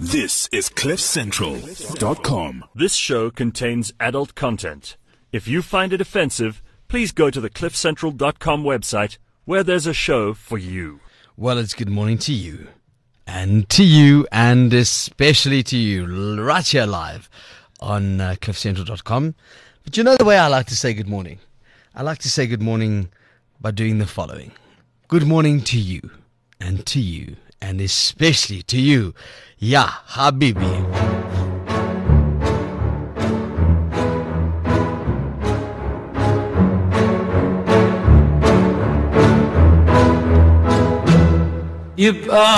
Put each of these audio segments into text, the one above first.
This is CliffCentral.com. This show contains adult content. If you find it offensive, please go to the CliffCentral.com website where there's a show for you. Well, it's good morning to you. And to you, and especially to you, right here live on CliffCentral.com. But you know the way I like to say good morning? I like to say good morning by doing the following. Good morning to you, and especially to you. Ya Habibi. يبقى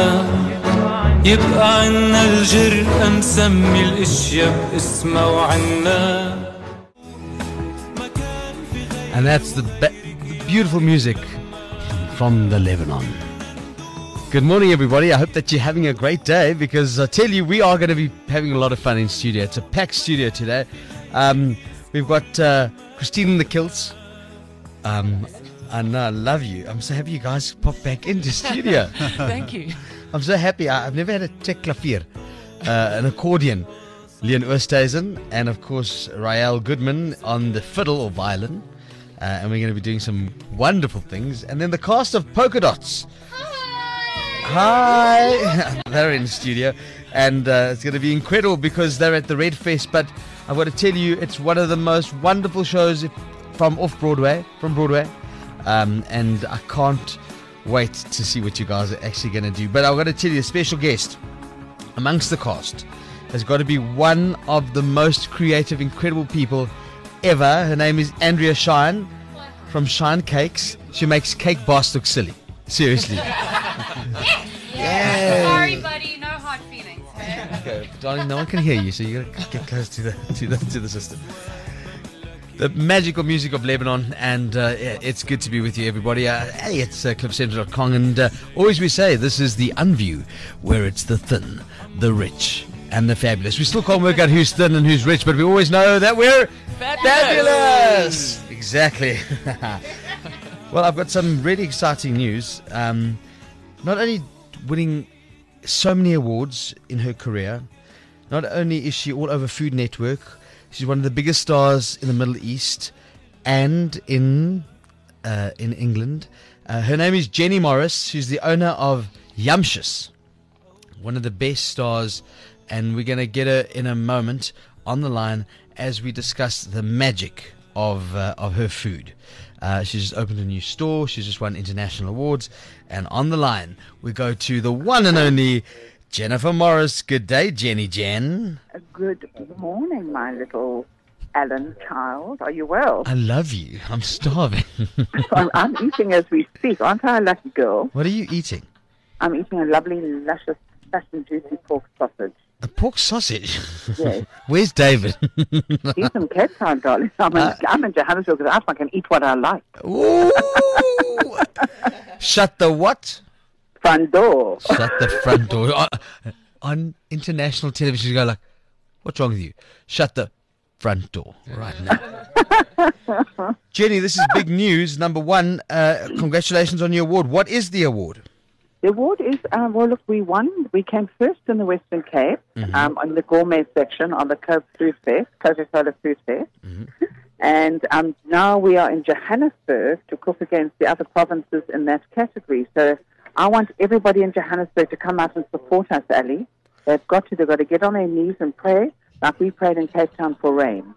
عنا الجرأة نسمي الاشياء باسمها وعنا. And that's the beautiful music from the Lebanon. Good morning, everybody. I hope that you're having a great day, because I tell you, we are going to be having a lot of fun in studio. It's a packed studio today. We've got Christine in the kilts. And I love you. I'm so happy you guys popped back into studio. Thank you. I'm so happy. I've never had a tech clavier, an accordion. Leon Oosthuizen, and of course Rael Goodman on the fiddle or violin. And we're going to be doing some wonderful things. And then the cast of Polka Dots. Hi. They're in the studio. And it's going to be incredible because they're at the Red Fest. But I've got to tell you, it's one of the most wonderful shows from Broadway. And I can't wait to see what you guys are actually going to do. But I've got to tell you, a special guest amongst the cast has got to be one of the most creative, incredible people ever. Her name is Andrea Shine from Shine Cakes. She makes cake bars look silly. Seriously. Sorry, buddy. No hard feelings. Okay, darling, no one can hear you, so you got to get close to the system. The magical music of Lebanon, and it's good to be with you, everybody. Hey, it's CliffCentral.com, and always we say this is the Unview, where it's the thin, the rich, and the fabulous. We still can't work out who's thin and who's rich, but we always know that we're fabulous. Exactly. Well, I've got some really exciting news. Not only winning so many awards in her career, not only is she all over Food Network, she's one of the biggest stars in the Middle East and in England. Her name is Jenny Morris. She's the owner of Yumshus, one of the best stars, and we're going to get her in a moment on the line as we discuss the magic of her food. She's just opened a new store. She's just won international awards. And on the line, we go to the one and only Jennifer Morris. Good day, Jenny Jen. Good morning, my little Alan child. Are you well? I love you. I'm starving. I'm eating as we speak. Aren't I a lucky girl? What are you eating? I'm eating a lovely, luscious, fat and juicy pork sausage. A pork sausage? Yes. Where's David? He's in Cape Town, darling. I'm in Johannesburg because I can eat what I like. Ooh. Shut the what? Front door. Shut the front door. On international television, you go like, what's wrong with you? Shut the front door right now. Jenny, this is big news. Number one, congratulations on your award. What is the award? The award is, well, look, we won. We came first in the Western Cape on the gourmet section on the Coca-Cola Food Fest. And now we are in Johannesburg to cook against the other provinces in that category. So I want everybody in Johannesburg to come out and support us, Ali. They've got to get on their knees and pray like we prayed in Cape Town for rain.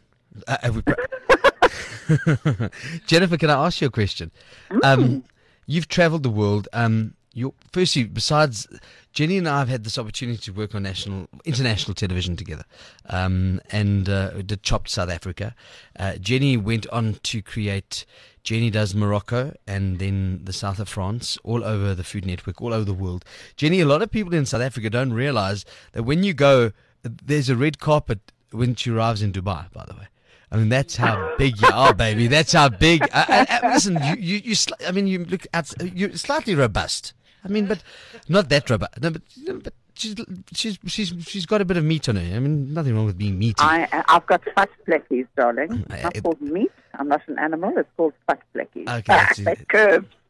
Jennifer, can I ask you a question? You've traveled the world. Firstly, besides Jenny and I have had this opportunity to work on international television together, and did Chopped South Africa. Jenny went on to create Jenny Does Morocco and then the south of France, all over the Food Network, all over the world. Jenny, a lot of people in South Africa don't realize that when you go, there's a red carpet when she arrives in Dubai, by the way. I mean, that's how big you are, baby. That's how big. Listen, you look at, you're slightly robust. I mean, but not that robust. No, but she's got a bit of meat on her. I mean, nothing wrong with being meaty. I've got fat fleckies, darling. It's not called meat. I'm not an animal. It's called fat fleckies. Okay. They curves.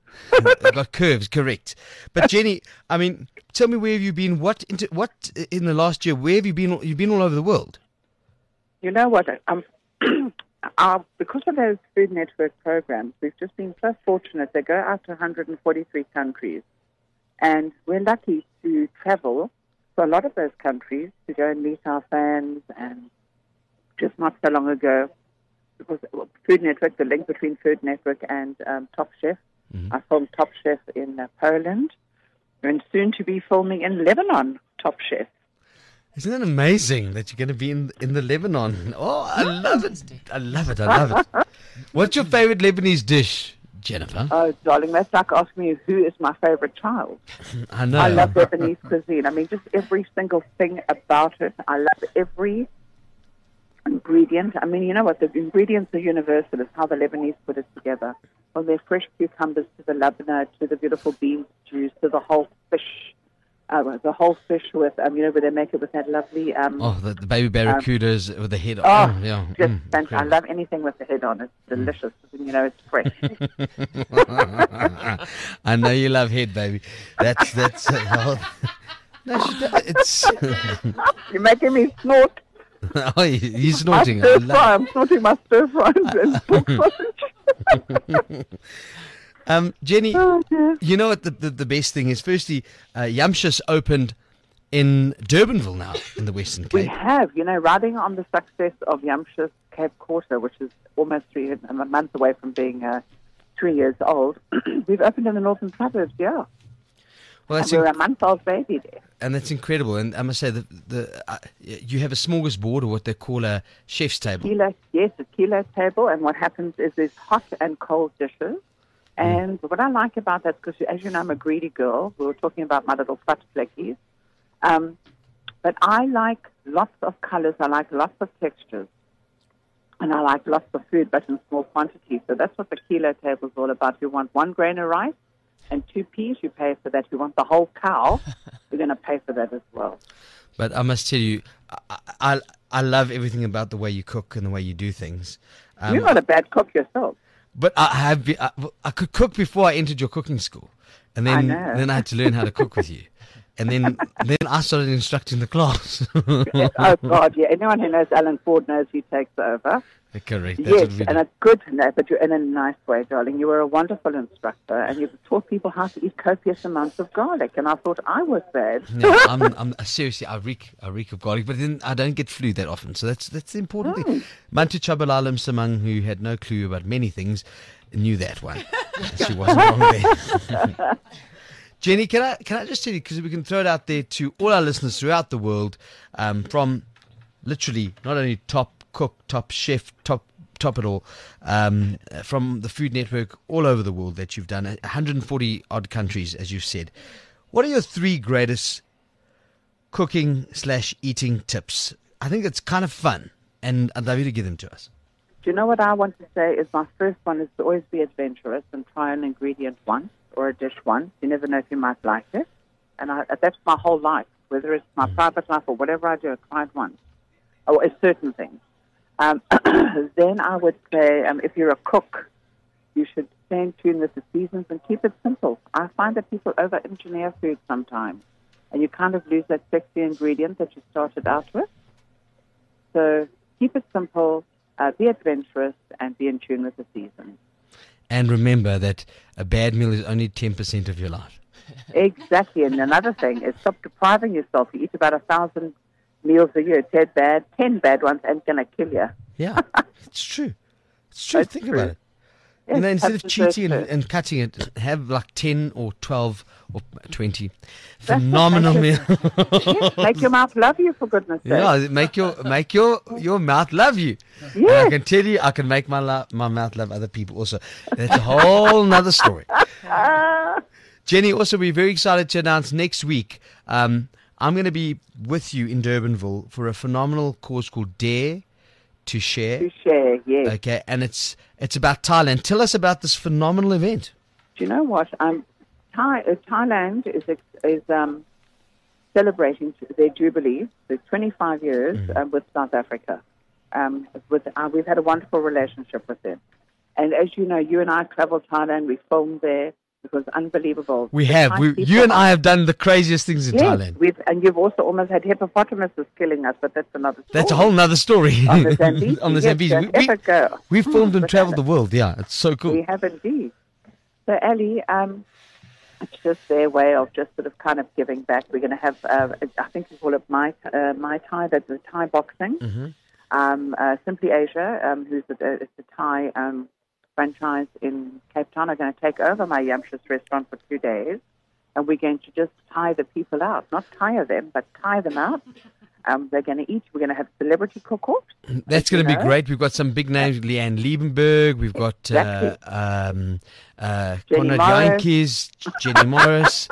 Got curves, correct. But Jenny, I mean, tell me, where have you been? What in the last year? Where have you been? You've been all over the world. You know what? Because of those Food Network programs, we've just been so fortunate. They go out to 143 countries, and we're lucky to travel to a lot of those countries to go and meet our fans. And just not so long ago, because Food Network, the link between Food Network and Top Chef. I filmed Top Chef in Poland, and soon to be filming in Lebanon, Top Chef. Isn't that amazing that you're going to be in the Lebanon? Oh, I love it. I love it. I love it. What's your favorite Lebanese dish, Jennifer? Oh, darling, that's like asking me who is my favorite child. I know. I love Lebanese cuisine. I mean, just every single thing about it. I love every ingredient. I mean, you know what? The ingredients are universal. It's how the Lebanese put it together. From their fresh cucumbers to the labna, to the beautiful bean stews, to the whole fish. The whole fish with, where they make it with that lovely... the baby barracudas with the head on. Oh, yeah. Just fantastic. I love anything with the head on. It's delicious. It's fresh. I know you love head, baby. That's no, it's... You're making me snort. Oh, you're snorting. I'm snorting my stir fry and pork sausage. Jenny, you know what the best thing is? Firstly, Yamshus opened in Durbanville now, in the Western Cape. We have, riding on the success of Yamshus Cape Quarter, which is almost a month away from being 3 years old. We've opened in the northern suburbs, yeah. Well, we're a month-old baby there. And that's incredible. And I must say, you have a smorgasbord, or what they call a chef's table. Yes, a kilo table. And what happens is there's hot and cold dishes. And what I like about that, because as you know, I'm a greedy girl. We were talking about my little flekies. But I like lots of colors. I like lots of textures. And I like lots of food, but in small quantities. So that's what the kilo table is all about. If you want 1 grain of rice and 2 peas, you pay for that. If you want the whole cow, you're going to pay for that as well. But I must tell you, I love everything about the way you cook and the way you do things. You're not a bad cook yourself. But I could cook before I entered your cooking school, and then I had to learn how to cook with you, and then I started instructing the class. Oh God, yeah. Anyone who knows Alan Ford knows he takes over. Correct. That's yes, and it's good to know, but you're in a nice way, darling. You were a wonderful instructor, and you've taught people how to eat copious amounts of garlic. And I thought I was bad. No, I'm seriously, I reek of garlic, but then I don't get flu that often, so that's the important thing. Mantu Chabalalam Samang, who had no clue about many things, knew that one. She wasn't wrong there. Jenny, can I just tell you, because we can throw it out there to all our listeners throughout the world, from literally not only top cook, top chef, top it all, from the Food Network all over the world that you've done, 140 odd countries, as you've said. What are your 3 greatest cooking/eating tips? I think it's kind of fun, and I'd love you to give them to us. Do you know what I want to say is my first one is to always be adventurous and try an ingredient once or a dish once. You never know if you might like it. And that's my whole life, whether it's my private life or whatever I do, I try it once, or a certain thing. Then I would say, if you're a cook, you should stay in tune with the seasons and keep it simple. I find that people over-engineer food sometimes, and you kind of lose that sexy ingredient that you started out with. So keep it simple, be adventurous, and be in tune with the seasons. And remember that a bad meal is only 10% of your life. Exactly. And another thing is stop depriving yourself. You eat about 1,000 meals a year. 10 bad ones ain't going to kill you. Yeah, it's true. It's true. It's Think true. about it. Yes, Instead of cheating absolutely. and cutting it, have like 10 or 12 or 20 phenomenal meals. Yes, make your mouth love you, for goodness sake. Yeah, make your mouth love you. Yes. And I can tell you, I can make my mouth love other people also. That's a whole nother story. Jenny, also, we're very excited to announce next week, I'm going to be with you in Durbanville for a phenomenal course called Dare to Share. To share, yes. Okay, and it's about Thailand. Tell us about this phenomenal event. Do you know what? Thailand is celebrating their jubilee, the 25 years with South Africa. We've had a wonderful relationship with them. And as you know, you and I traveled Thailand. We filmed there. It was unbelievable. We The have. Thai You people and are- I have done the craziest things in Yes, Thailand. and you've also almost had hippopotamuses killing us, but that's another story. That's a whole nother story. On the Zambezi. On the Yes, Zambezi. don't ever go. We've filmed and But traveled the world. Yeah, it's so cool. We have indeed. So, Ali, it's just their way of just sort of kind of giving back. We're going to have, I think we call it Mai Tai, that's the Thai boxing. Simply Asia, who's it's a Thai franchise in Cape Town, are going to take over my Yamshus restaurant for 2 days. And we're going to just tie the people out, not tire them, but tie them out. They're going to eat. We're going to have celebrity cook-off. That's going to be great. We've got some big names: Leanne Liebenberg. We've got Exactly. Conrad Morris. Yankees, Jenny Morris,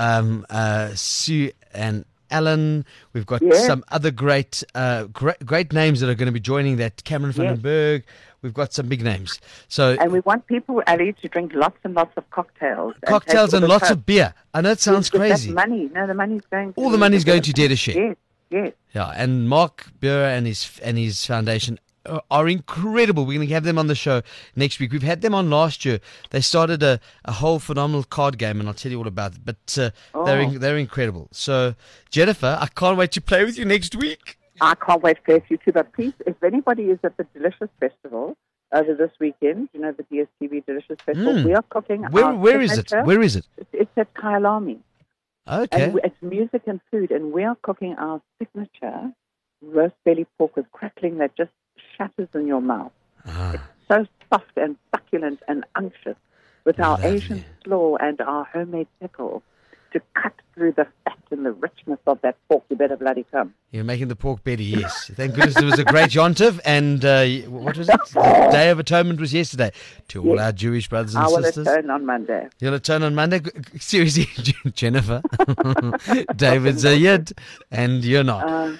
Sue and Alan. We've got Yes. some other great names that are going to be joining that. Cameron van Yes. den Berg. We've got some big names. So And we want people, Ali, to drink lots and lots of cocktails. cocktails and lots of beer. I know it sounds crazy. Money. No, the money's going to... All the money's going to Dare to Share. Yes, yes. Yeah, and Mark Burr and his foundation are incredible. We're going to have them on the show next week. We've had them on last year. They started a whole phenomenal card game, and I'll tell you all about it. But they're incredible. So, Jennifer, I can't wait to play with you next week. I can't wait for you too. But please, if anybody is at the Delicious Festival over this weekend, you know, the DSTV Delicious Festival, we are cooking Where is it? Where is it? It's at Kyalami. Okay. And it's music and food, and we are cooking our signature roast belly pork with crackling that just shatters in your mouth. It's so soft and succulent and unctuous with our Lovely. Asian slaw and our homemade pickle to cut through the fat and the richness of that pork. You better bloody come. You're making the pork better, yes. Thank goodness there was a great Yontif, and what was it? The Day of Atonement was yesterday. To all our Jewish brothers and I will sisters. return on Monday. You'll return on Monday. Seriously, Jennifer. David's a yid, and you're not.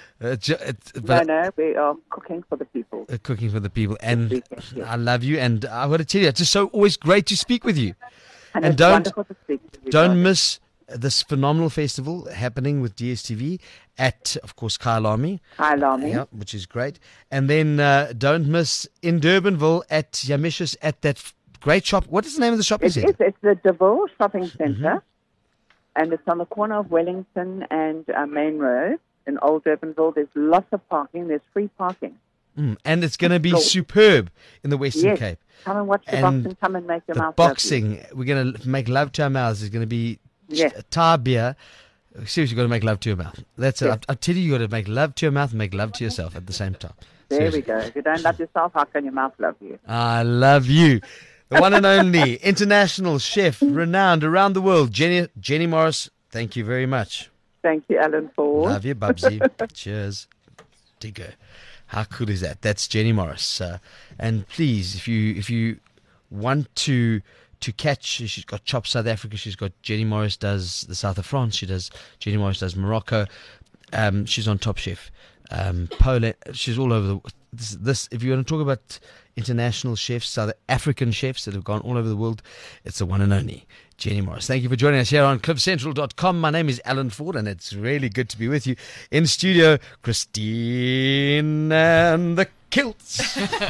No, we are cooking for the people. Cooking for the people. And weekend, yes. I love you, and I want to tell you, it's just so always great to speak with you. And And it's don't- wonderful to speak to you. Don't darling. miss this phenomenal festival happening with DSTV at, of course, Kyalami. Kyalami. Yeah, which is great. And then don't miss in Durbanville at Yamishus at that great shop. What is the name of the shop? It's the Deville Shopping Centre, Mm-hmm. and it's on the corner of Wellington and Main Road in Old Durbanville. There's lots of parking. There's free parking. And it's going to be Cool. superb in the Western Yes. Cape. Come and watch the And boxing. Come and make your The mouth lovely. boxing, we're going to make love to our mouths. There's going to be Yes. Thai beer. Seriously, you've got to make love to your mouth. That's Yes. it. I tell you, you've got to make love to your mouth and make love to yourself at the same time. There Seriously. we go. If you don't love yourself, how can your mouth love you? I love you. The one and only international chef, renowned around the world, Jenny Morris. Thank you very much. Thank you, Alan Ford. Love you, Bubsy. Cheers. Digger. How cool is that? That's Jenny Morris. And please, if you want to catch, she's got Chop South Africa. She's got Jenny Morris does the south of France. Jenny Morris does Morocco. She's on Top Chef. Poland. She's all over the. This if you want to talk about international chefs, South African chefs that have gone all over the world, it's the one and only Jenny Morris. Thank you for joining us here on CliffCentral.com. My name is Alan Ford, and it's really good to be with you in studio. Christine and the Kilts.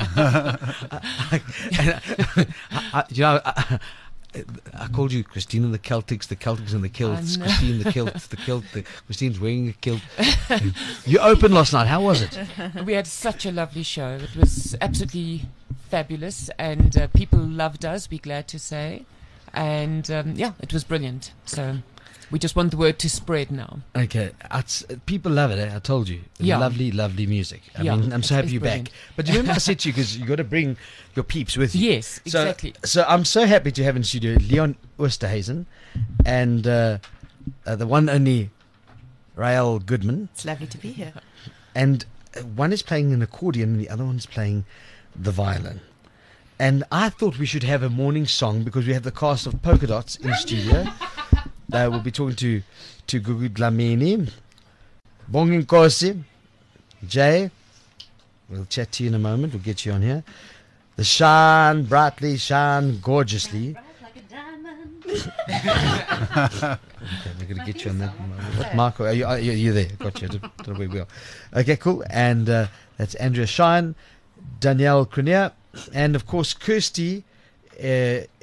I called you Christine and the Celtics and the Kilts. Christine the Kilt, Christine's wearing a kilt. You opened last night. How was it? We had such a lovely show. It was absolutely fabulous, and people loved us, we're glad to say. And it was brilliant. So we just want the word to spread now. Okay, people love it. I told you, Yeah. lovely, lovely music. I Yeah, mean, I'm so happy it's you're brilliant. back. But you remember I said to you, because you got to bring your peeps with you. Yes, exactly. So I'm so happy to have in studio Leon Oosterhuizen and the one and only Rael Goodman. It's lovely to be here. And one is playing an accordion and the other one's playing the violin. And I thought we should have a morning song because we have the cast of Polka Dots in studio. We'll be talking to Gugu Dlamini, Bonginkosi, Jay. We'll chat to you in a moment. We'll get you on here. The shine brightly, shine gorgeously. Okay, we're going to get you on that. What, Marco? Are you there? Got you. Don't know where we are. Okay, cool. And that's Andrea Shine, Danielle Crenier, and of course Kirsty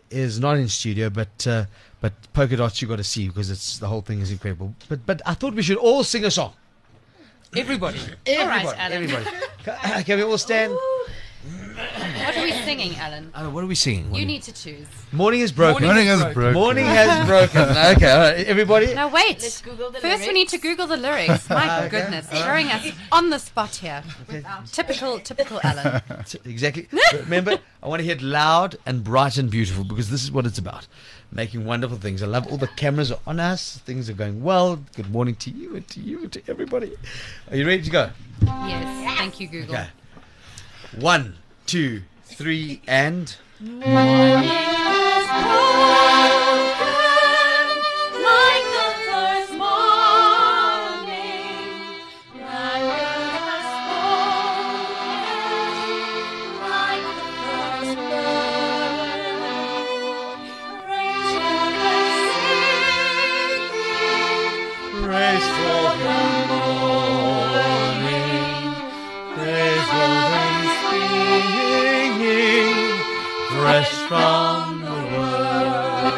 is not in studio, but Polka Dots you got to see because the whole thing is incredible. But I thought we should all sing a song. Everybody. Everybody. Can we all stand? What are we singing, Alan? What are we singing? You need to choose. Morning is broken. Morning has broken. Morning has broken. Okay, all right, everybody. Now wait. Let's Google the First, lyrics. we need to Google the lyrics. My goodness, throwing us on the spot here. Typical Alan. Exactly. Remember, I want to hear it loud and bright and beautiful because this is what it's about. Making wonderful things. I love all the cameras are on us. Things are going well. Good morning to you and to you and to everybody. Are you ready to go? Yes. Thank you, Google. Okay. 1, 2, 3, and. From the world.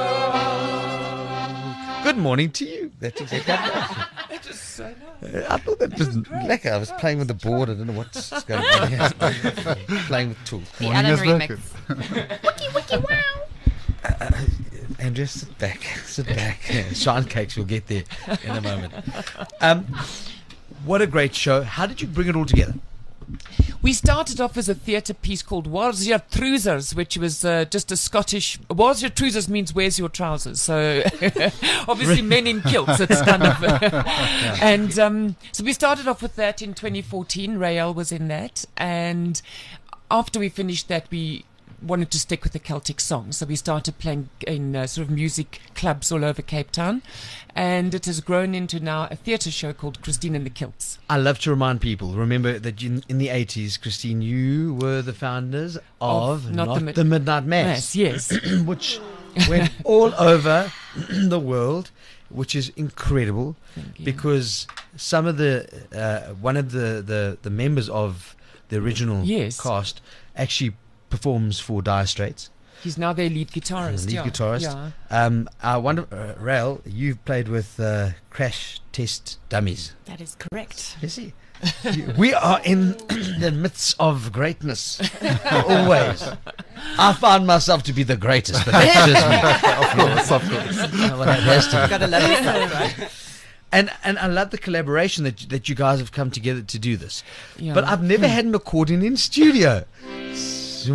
Good morning to you. That's exactly right. I thought that was lekker. I was playing with the board. I don't know what's going on here. Playing with tools. The Alan remix. Wiki wow. Andrea, sit back. Sit back. Shine cakes, we'll get there in a moment. What a great show. How did you bring it all together? We started off as a theatre piece called Where's Your Trousers, which was just a Scottish. Where's Your Trousers means where's your trousers. So obviously men in kilts. It's kind of. And so we started off with that in 2014. Rael was in that, and after we finished that, we wanted to stick with the Celtic song. So we started playing in sort of music clubs all over Cape Town, and it has grown into now a theatre show called Christine and the Kilts. I love to remind people, remember that in the 80s, Christine, you were the founders of Not the Midnight Mass. Yes. Which went all over the world, which is incredible because some of one of the members of the original cast actually performs for Dire Straits. He's now their lead guitarist. Yeah. I wonder, Rael, you've played with Crash Test Dummies. That is correct. You see, we are in the midst of greatness. Always. I found myself to be the greatest, but that's just me. Of course. Well, that has to be. You've got to love yourself, right? And I love the collaboration that you guys have come together to do this. Yeah. But I've never had an accordion in studio. I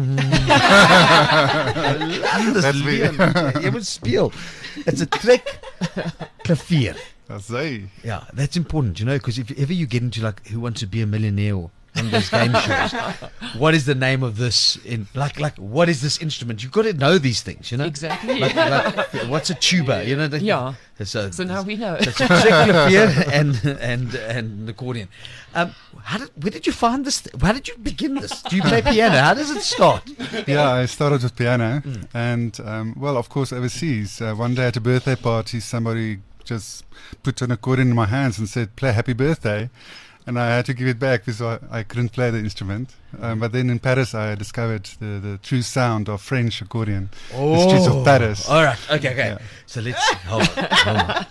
love this. Spiel. It's a trick clavier. That's right. Yeah, that's important, because if ever you get into like Who Wants to Be a Millionaire or one of those game shows, what is the name of this? Like what is this instrument? You've got to know these things, Exactly. Like, what's a tuba? Yeah. So now we know. It's a trick clavier and an accordion. Where did you find this? How did you begin this? Do you play piano? How does it start? Yeah, I started with piano, and well, of course, overseas. One day at a birthday party, somebody just put an accordion in my hands and said, "Play Happy Birthday." And I had to give it back because I couldn't play the instrument. But then in Paris, I discovered the true sound of French accordion. The streets of Paris. All right. Okay. Yeah. So let's hold on.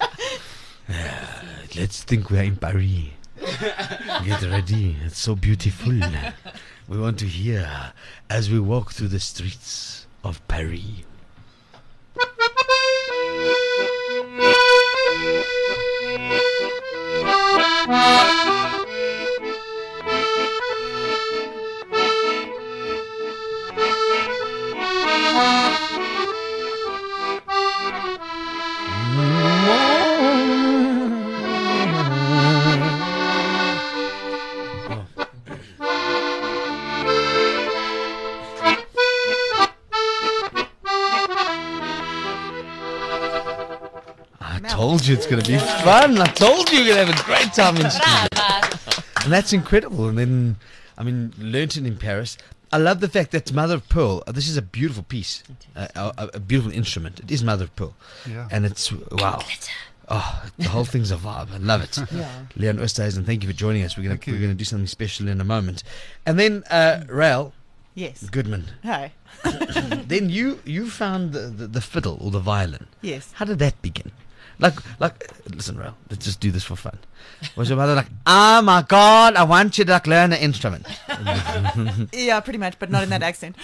Let's think we're in Paris. Get ready. It's so beautiful. We want to hear as we walk through the streets of Paris. I told you it's going to be fun. I told you you're going to have a great time in studio. And that's incredible. And then, learnt it in Paris. I love the fact that Mother of Pearl, this is a beautiful piece, a beautiful instrument. It is Mother of Pearl. Yeah. And it's, wow. Oh, the whole thing's a vibe. I love it. Yeah. Leon Oosthuizen, thank you for joining us. We're going to do something special in a moment. And then, Rael, Yes. Goodman. Hi. Then you found the fiddle or the violin. Yes. How did that begin? Like, listen, Ral, let's just do this for fun. Was your mother like, oh my God, I want you to learn an instrument? Yeah, pretty much, but not in that accent.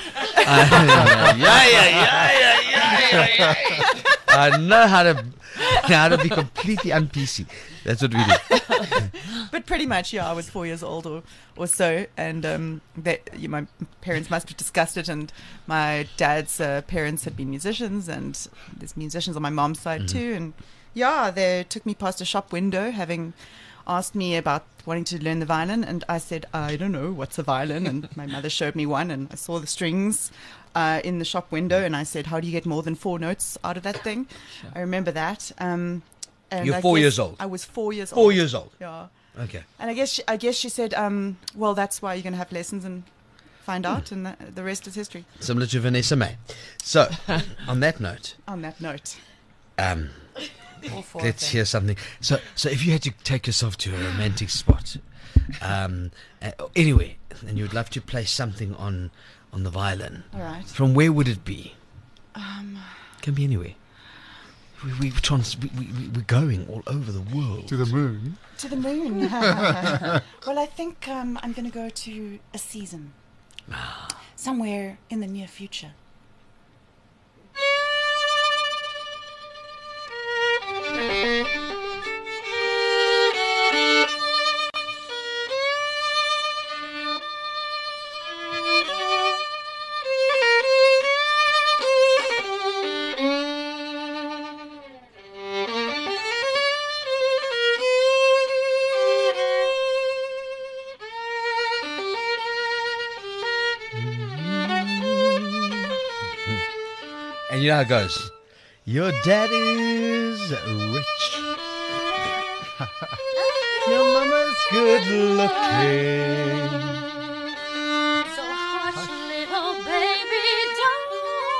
I know how to be completely un-PC. That's what we do. But pretty much, yeah, I was 4 years old or so, and my parents must have discussed it, and my dad's parents had been musicians, and there's musicians on my mom's side too, and yeah, they took me past a shop window, having asked me about wanting to learn the violin, and I said, I don't know, what's a violin? And my mother showed me one, and I saw the strings in the shop window, and I said, how do you get more than 4 notes out of that thing? Sure. I remember that. And You're 4 years old? I was 4 years old. 4 years old? Yeah. Okay. And I guess she said, well, that's why you're going to have lessons and find out, and the rest is history. Similar to Vanessa May. So, on that note, let's hear something. So if you had to take yourself to a romantic spot, anyway, and you would love to play something on the violin, all right. From where would it be? Can be anywhere. We're going all over the world. To the moon. To the moon. Well, I think I'm going to go to a season. Somewhere in the near future. And you know how it goes. Your daddy's rich. Your mama's good looking. So hush, little baby, don't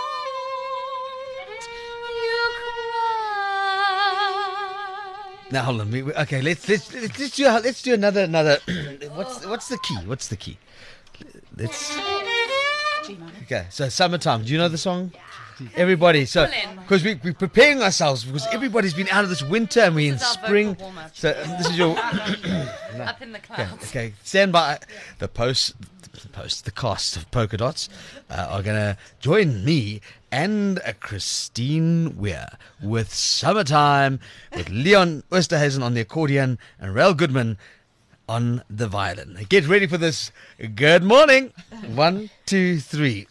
you cry. Now hold on. Okay, let's do another. What's the key? What's the key? Let's. Okay, so summertime. Do you know the song? Everybody, so because we're preparing ourselves because everybody's been out of this winter and we're in spring. So this is your up in the clouds. Okay, stand by. The cast of Polka Dots are gonna join me and Christine Weir with Summertime with Leon Osterhuizen on the accordion and Rel Goodman on the violin. Get ready for this. Good morning. 1, 2, 3.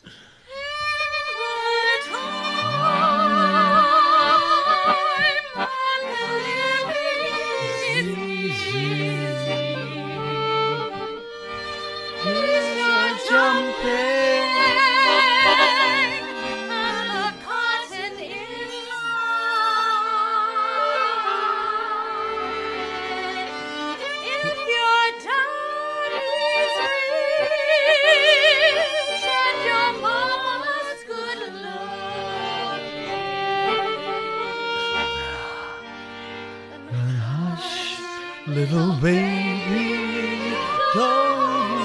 Little baby, don't.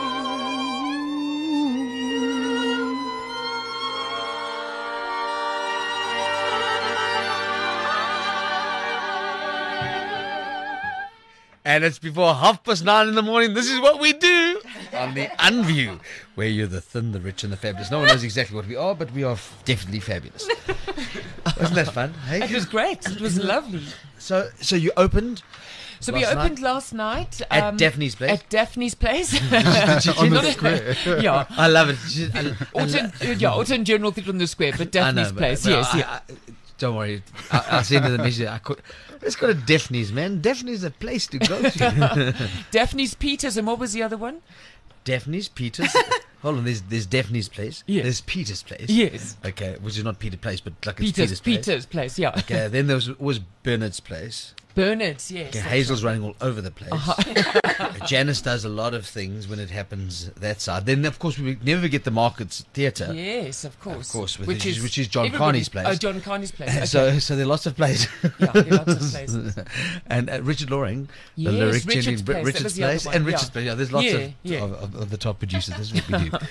And it's before 9:30 in the morning. This is what we do on the Unview, where you're the thin, the rich, and the fabulous. No one knows exactly what we are, but we are definitely fabulous. Wasn't that fun? Hey? It was great. It was lovely. So you opened. So we opened last night at Daphne's place. At Daphne's place. On the square. Yeah, I love it. Autumn General Theatre on the Square, but Daphne's place. Yes. Don't worry. I'll send her the message. Let's go to Daphne's, man. Daphne's a place to go to. Daphne's Peters, and what was the other one? Daphne's Peters. Hold on. There's Daphne's place. Yes. There's Peter's place. Yes. Okay, which is not Peter Place, but like it's Peter's place. Peter's place. Yeah. Okay. Then there was Bernard's place. Bernard's, yes. Okay, Hazel's running all over the place. Janice does a lot of things when it happens that side. Then, of course, we never forget the Markets Theatre. Yes, of course. Of course, which is John Carney's place. Oh, John Carney's place. Okay. So there are lots of places. Yeah, there are lots of places. And Richard Loring, yes, the lyric Richard's place, Richard's place, and Richard's place. Yeah, there's lots of the top producers. This is what we do.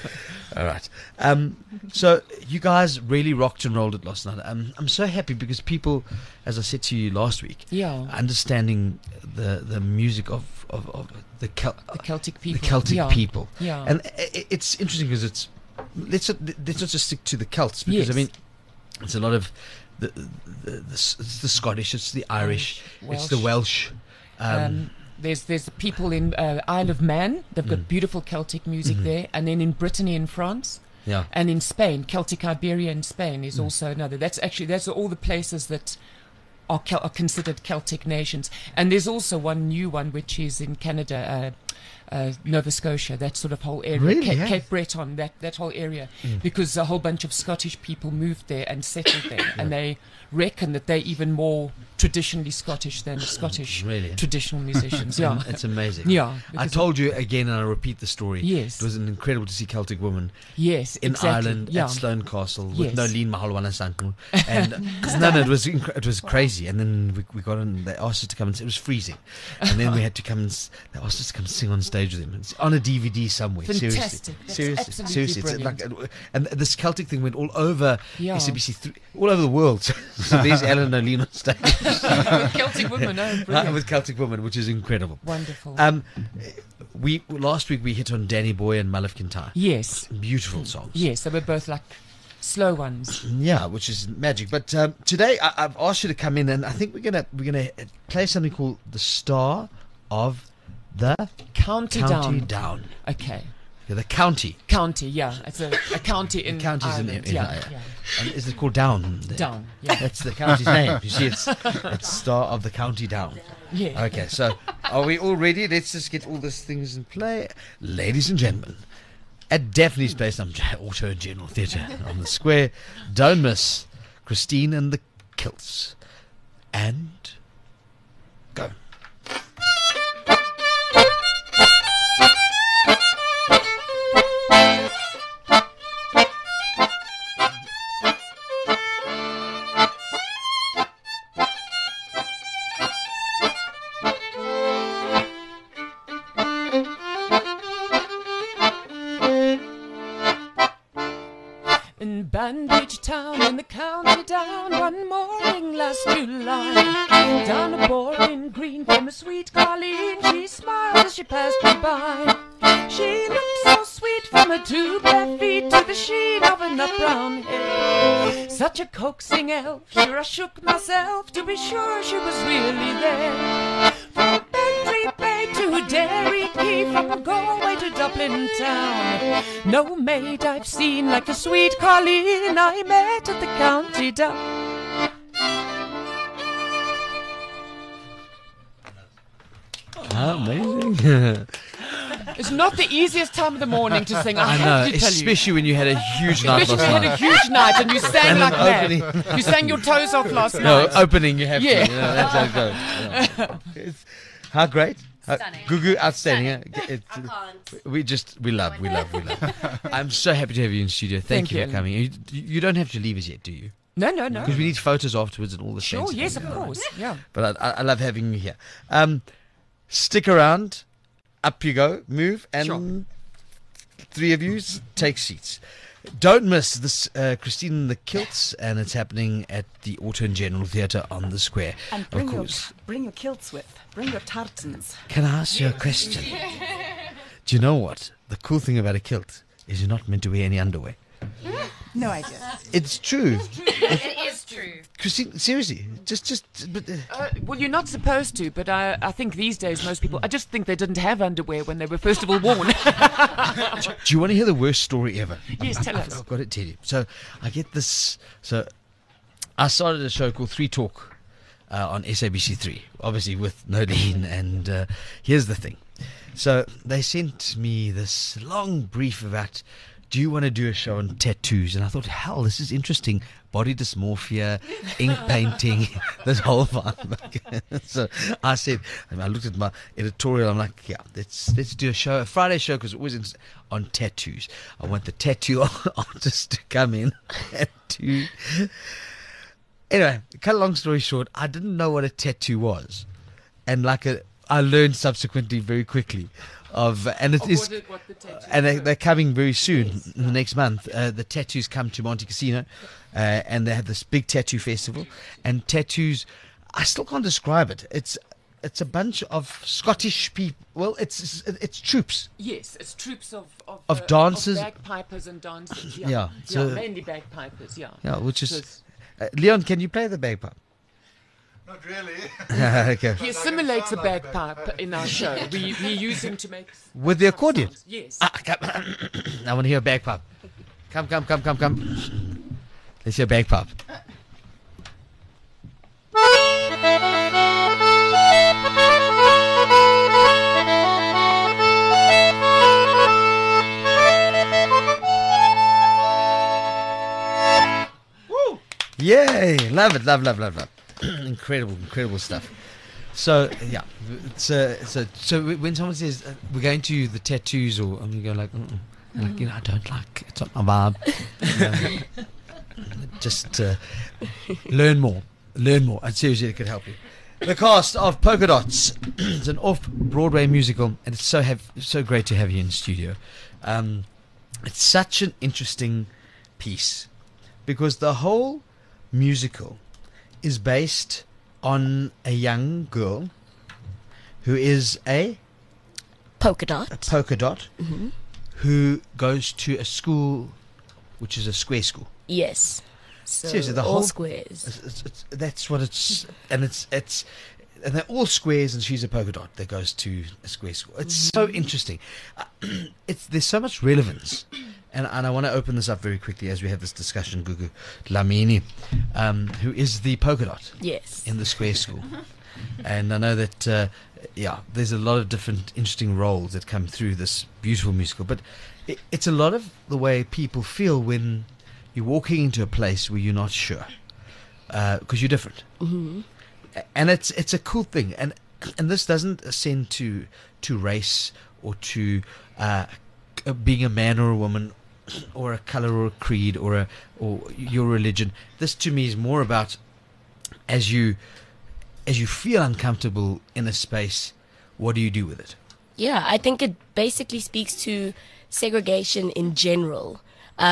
All right. So you guys really rocked and rolled it last night. I'm so happy because people, as I said to you last week, understanding the music of the Celtic people. The Celtic people. Yeah. And it's interesting because let's not just stick to the Celts, because I mean it's a lot of it's the Scottish, it's the Irish, it's the Welsh. There's the people in Isle of Man. They've got beautiful Celtic music there, and then in Brittany in France, and in Spain, Celtic Iberia in Spain is also another. That's all the places that are considered Celtic nations. And there's also one new one which is in Canada, Nova Scotia, that sort of whole area, really? Cape Breton, that whole area, because a whole bunch of Scottish people moved there and settled there, and they reckon that they're even more traditionally Scottish than Scottish traditional musicians. Yeah, it's amazing. Yeah, I told you again, and I repeat the story. Yes, it was incredible to see Celtic women. Yes, in Ireland at Stone Castle with Nolene Mahalwana-Sanku, and it was crazy. And then we got on. They asked us to come and it was freezing, and then we had to come and they asked us to come sing on stage with them. It's on a DVD somewhere. Fantastic. Seriously. Brilliant. It's like, and this Celtic thing went all over SABC3, all over the world. So there's Ellen and Nolene on stage. With Celtic women, brilliant. With Celtic women, which is incredible. Wonderful. Last week we hit on Danny Boy and Malif Kintai. Yes. Beautiful songs. Yes, they were both like slow ones. Yeah, which is magic. But today I've asked you to come in, and I think we're gonna play something called The Star of the County Down. Okay. Yeah, the county. County, yeah. It's a county in Ireland. Yeah. And is it called Down? Down, yeah. That's the county's name. You see, it's Star of the County Down. Yeah. Okay, so are we all ready? Let's just get all these things in play. Ladies and gentlemen, at Daphne's Place, Auto General Theatre on the Square, don't miss Christine and the Kilts. And go. Bandage Town in the County Down, one morning last July, down a boring green came a sweet Colleen. She smiled as she passed me by. She looked so sweet from her two bare feet to the sheen of her nut brown hair. Such a coaxing elf, sure I shook myself to be sure she was really there. From Bantry Bay to Derry Quay, from Galway to Dublin town, no maid I've seen like the sweet Colleen I met at the County Down. Amazing. It's not the easiest time of the morning to sing. I know, especially when you had a huge night last night. Especially when you had a huge night and you sang like that. You sang your toes off last night. No, opening you have to. Yeah. You know, that's how it goes. Yeah. How great. Stunning. Gugu, outstanding. I can't. We love. I'm so happy to have you in studio. Thank you for coming. You don't have to leave us yet, do you? No. Because we need photos afterwards and all the Sure, yes, of course. Yeah. But I love having you here. Stick around. Up you go. Move. And three of you take seats. Don't miss this Christine and the Kilts, and it's happening at the Auto and General Theatre on the Square. And bring your kilts with. Bring your tartans. Can I ask you a question? Do you know what? The cool thing about a kilt is you're not meant to wear any underwear. No idea. It's true. It is true. Christine, seriously, well, you're not supposed to, but I think these days most people, I just think they didn't have underwear when they were first of all worn. Do you want to hear the worst story ever? Yes, tell us. I've got to tell you. So I get this. So I started a show called 3 Talk on SABC3, obviously with Nolene, and here's the thing. So they sent me this long brief about, do you want to do a show on tattoos? And I thought, hell, this is interesting. Body dysmorphia, ink painting, this whole vibe. So I said, I looked at my editorial. I'm like, yeah, let's do a Friday show, because it was on tattoos. I want the tattoo artist to come in and do. Anyway, cut a long story short, I didn't know what a tattoo was. And like I learned subsequently very quickly and it is, what the tattoos and were. they're coming very soon, in the next month. The tattoos come to Monte Casino, and they have this big tattoo festival. And tattoos, I still can't describe it. It's a bunch of Scottish people. Well, it's troops. Yes, it's troops of dancers. of bagpipers and dancers. Yeah, Yeah, so- mainly bagpipers. Yeah, Yeah, which So is Leon. Can you play the bagpipe? Not really. Okay. he simulates a bagpipe in our show. We use him to make With the accordion. sounds. Yes. Come. I want to hear a bagpipe. Come. Let's hear a bagpipe. Yay! Love it. Incredible stuff. So yeah, so when someone says we're going to the tattoos, or and you go like, and like, I don't like, it's not my vibe. Just learn more. And seriously, it could help you. The cast of Polka Dots is an off-Broadway musical, and it's so great to have you in the studio. It's such an interesting piece because the whole musical is based on a young girl who is a polka dot, mm-hmm. who goes to a school which is a square school. Yes. So Seriously, the all whole squares. That's what it's, and and they're all squares, and she's a polka dot that goes to a square school. It's so interesting. There's so much relevance, and I want to open this up very quickly as we have this discussion. Gugu Lamini, who is the polka dot, Yes. in the square school, and I know that there's a lot of different interesting roles that come through this beautiful musical, but it's a lot of the way people feel when you're walking into a place where you're not sure, because you're different. Mm-hmm. And it's a cool thing, and this doesn't ascend to race or to being a man or a woman, or a color or a creed or your religion. This to me is more about as you feel uncomfortable in a space, what do you do with it? Yeah, I think it basically speaks to segregation in general.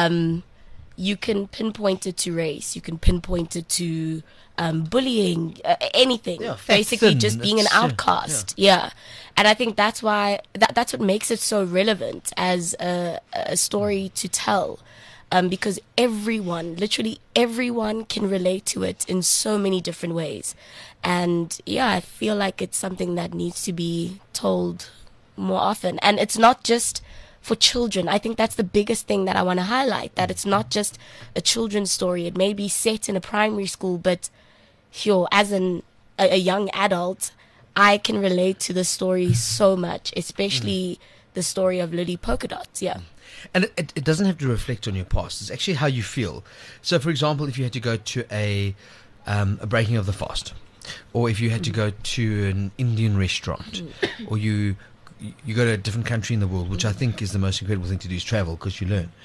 You can pinpoint it to race. You can pinpoint it to bullying, anything. Yeah, fat, basically, thin, just being an it's, outcast. Yeah. And I think that's why that's what makes it so relevant as a story to tell, because literally everyone, can relate to it in so many different ways. And yeah, I feel like it's something that needs to be told more often. And it's not just for children. I think that's the biggest thing that I want to highlight, that it's not just a children's story. It may be set in a primary school, but as a young adult, I can relate to the story so much, especially the story of Lily Polka Dots. Yeah. And it doesn't have to reflect on your past. It's actually how you feel. So, for example, if you had to go to a breaking of the fast, or if you had to go to an Indian restaurant, or you go to a different country in the world, which I think is the most incredible thing to do, is travel, because you learn.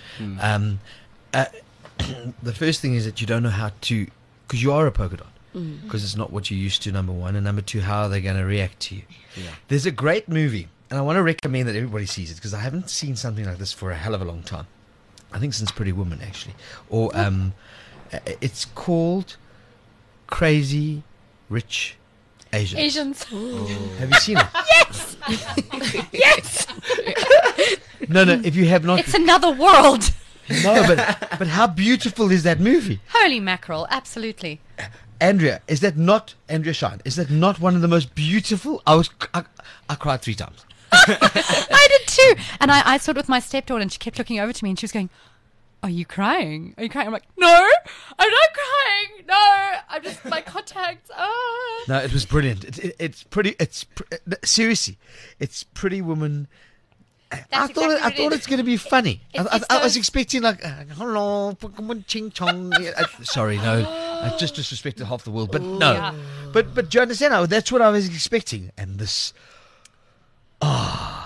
The first thing is that you don't know how to, because you are a polka dot, because it's not what you're used to, number one, and number two, how are they going to react to you? Yeah. There's a great movie, and I want to recommend that everybody sees it, because I haven't seen something like this for a hell of a long time. I think since Pretty Woman, actually. Or it's called Crazy Rich Asians. Have you seen it? Yes! Yes! No, if you have not. It's another world. No, but how beautiful is that movie? Holy mackerel, absolutely. Andrea Shine, is that not one of the most beautiful? I cried 3 times. I did too. And I saw it with my stepdaughter, and she kept looking over to me, and she was going, "Are you crying? Are you crying?" I'm like, "No, I'm not crying. No, I'm just my contacts." No, it was brilliant. Seriously, it's Pretty Woman. I thought it's going to be funny. I was expecting like, hello, ching chong. Sorry, no, I just disrespected half the world. But no, but do you understand? That's what I was expecting. And this,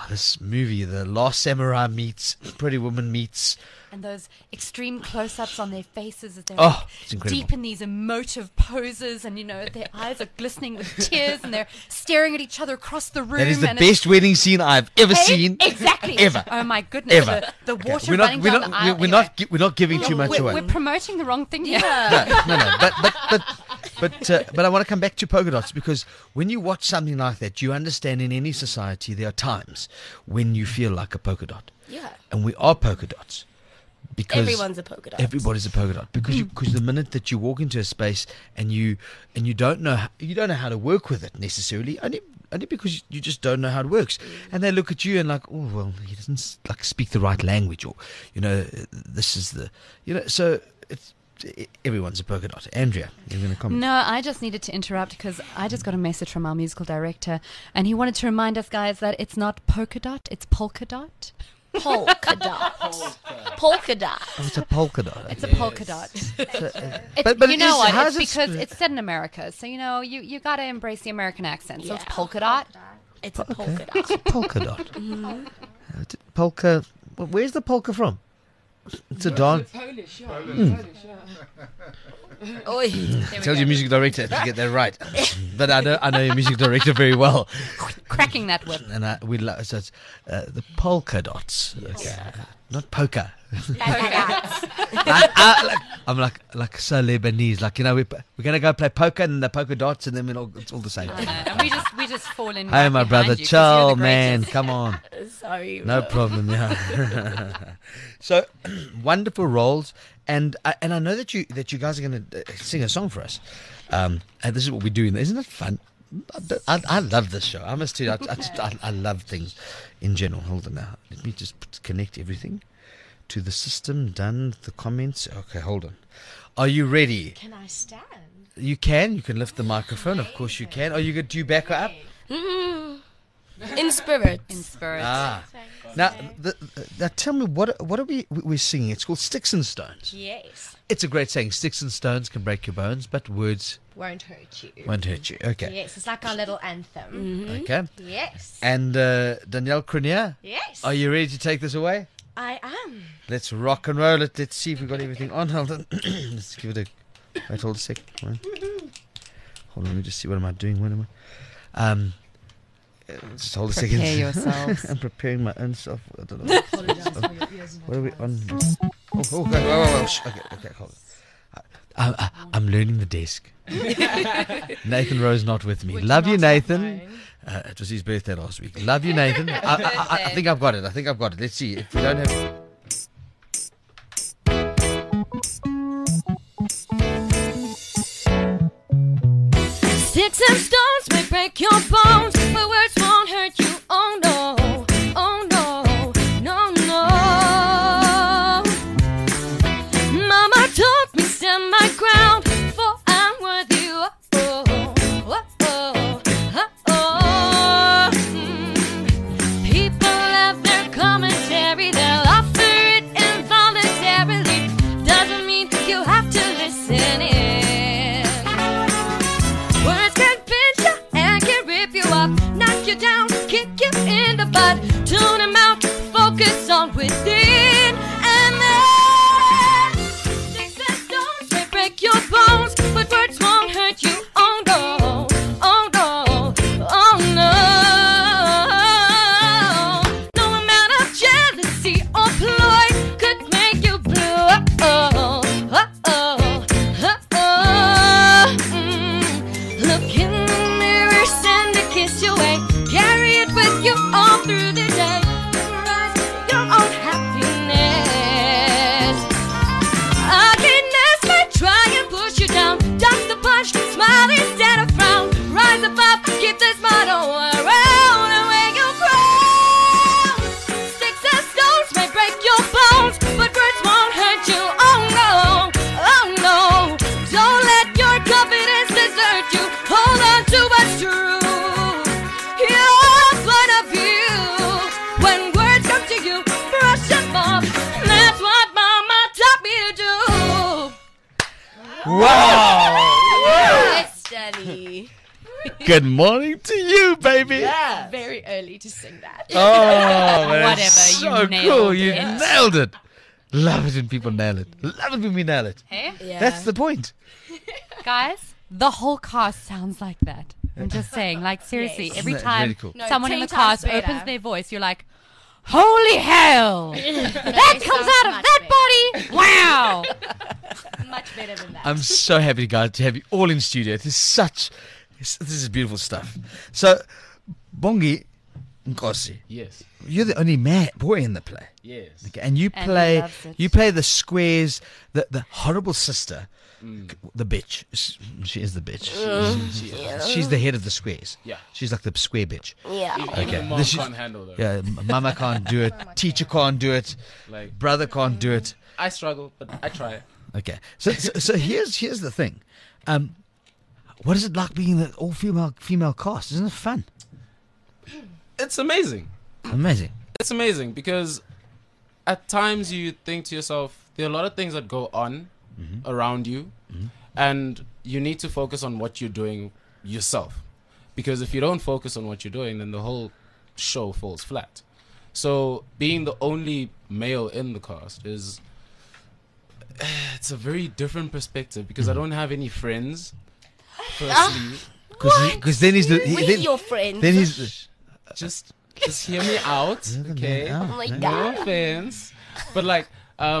this movie, The Last Samurai meets Pretty Woman meets. And those extreme close-ups on their faces as they're It's incredible. deep in these emotive poses, and their eyes are glistening with tears, and they're staring at each other across the room. That is the and best wedding scene I've ever seen. Exactly. Ever. Oh my goodness. Ever. The water We're running not, down the aisle. we're not giving too much away. We're promoting the wrong thing here. No. But I want to come back to polka dots, because when you watch something like that, you understand in any society there are times when you feel like a polka dot. Yeah. And we are polka dots. Because Everyone's a polka dot. Everybody's a polka dot, because the minute that you walk into a space and you don't know how to work with it necessarily, only because you just don't know how it works, and they look at you and like, oh well, he doesn't like speak the right language, or this is the so it's. Everyone's a polka dot. Andrea, you're going to comment. No, I just needed to interrupt because I just got a message from our musical director, and he wanted to remind us guys that it's not polka dot, it's polka dot. Polka dot. Polka dot. Oh, it's a polka dot. It's a polka dot. But you know what? how It's does it because it's set in America, so you got to embrace the American accent. So it's polka dot. It's a polka dot. It's a polka dot. Polka. Where's the polka from? It's a dance. Polish, yeah. Oi. Tell your music director to get that right. But I know your music director very well. Cracking that whip. And so it's the polka dots. Okay. Not poker. I'm like so Lebanese. Like we're gonna go play poker and the polka dots, and then it's all the same. And we just fall in. Hey, right my behind brother, you 'cause you're chill, the man, greatest. come on. Sorry. No problem. Yeah. So wonderful roles, and I know that you guys are going to sing a song for us, and this is what we're doing. Isn't it fun? I love this show. I must tell you, I love things in general. Hold on now. Let me just connect everything to the system. Done the comments. Okay, hold on. Are you ready? Can I stand? You can. You can lift the microphone. Of course you can. Are you going to back her up? In spirit. In spirit. Now, now tell me, what are we're singing? It's called Sticks and Stones. Yes. It's a great saying. Sticks and stones can break your bones, but words won't hurt you. Won't hurt you. Okay. Yes, it's like our little anthem. Okay. Yes. And Danielle Cronier. Yes. Are you ready to take this away? I am. Let's rock and roll it. Let's see if we've got everything on. Hold on. Let's give it a... Wait, hold a sec. Hold on, let me just see. What am I doing? What am I... just hold a second. Prepare yourselves. I'm preparing my own stuff. I don't know. What are we on? Oh, okay. Okay, hold on. I'm learning the desk. Nathan Rose not with me. Love you, Nathan. It was his birthday last week. Love you, Nathan. I think I've got it. Let's see. If we don't have... Sticks and stones may break your bones, but words won't hurt you. Oh no, oh no, no, no. Mama told me stand my ground, for I'm worthy. Oh, oh, oh, oh, oh, oh. People have their commentary, they'll offer it involuntarily. Doesn't mean you have to listen in. Words can pinch you and can rip you up, knock you down, kick you in the butt, tune them out, focus on within, and then sticks and stones may break your bones, but words won't hurt you. Oh no, oh no, oh no. No amount of jealousy or ploy could make you blue. Oh, oh, oh, oh, oh. Look in the mirror, send a kiss your way, carry it with you all through the day. Rise your own happiness. Good morning to you, baby. Very early to sing that. Oh, man, Whatever, it's you so nailed cool. You it. nailed it. Love it when people nail it. Love it when we nail it. Hey? Yeah. That's the point. Guys, the whole cast sounds like that. I'm just saying, like, seriously, Yes. every Isn't that time really cool? No, someone in 10 the cast times better. opens their voice, you're like, holy hell! That comes out of that body! Wow! Much better than that. I'm so happy, guys, to have you all in studio. This is beautiful stuff. So, Bongi Nkosi, Yes. you're the only boy in the play. Yes. Okay, and you And he play loves it. the squares, the horrible sister, the bitch. She is the bitch. She's the head of the squares. Yeah. She's like the square bitch. Yeah. Even the mom This is- can't handle that. Yeah, mama can't do it. Teacher can't do it. Like, Brother can't do it. I struggle, but I try. Okay, so here's the thing. What is it like being the all female cast? Isn't it fun? It's amazing. Amazing. It's amazing because at times you think to yourself, there are a lot of things that go on around you, and you need to focus on what you're doing yourself. Because if you don't focus on what you're doing, then the whole show falls flat. So being the only male in the cast it's a very different perspective because I don't have any friends. Firstly, Because then he's the We're your friends. then he's just hear me out, okay? Oh my No God. offense, but like